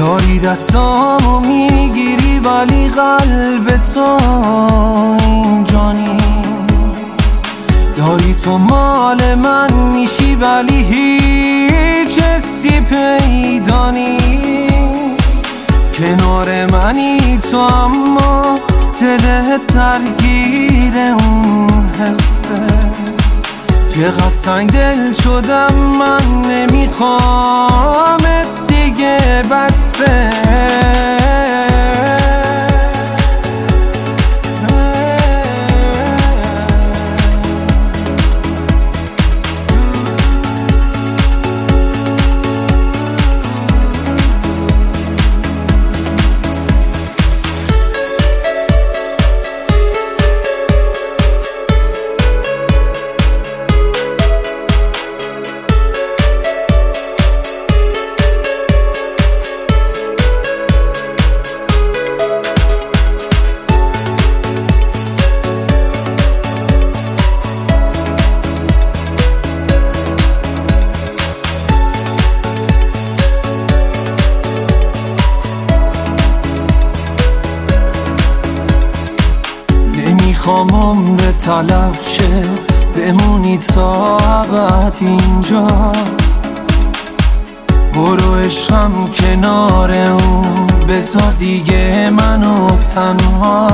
داری دستامو میگیری ولی قلب تو اینجا نیست. داری تو مال من میشی ولی هیچ حسی پیدا نیست. کنار منی تو اما دلت درگیر اون حسه. چقدر سنگ دل شدم من نمیخوامت دیگه بسه. نمیخوام عمر تلف شه بمونی تا ابد اینجا. برو عشقم کنار اون بذار دیگه منو تنها.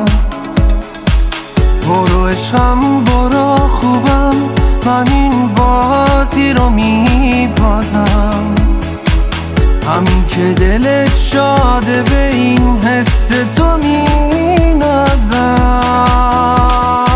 برو عشقم برو خوبم من این بازی رو میبازم. همین که دلت شاده به این حس تو مینازم.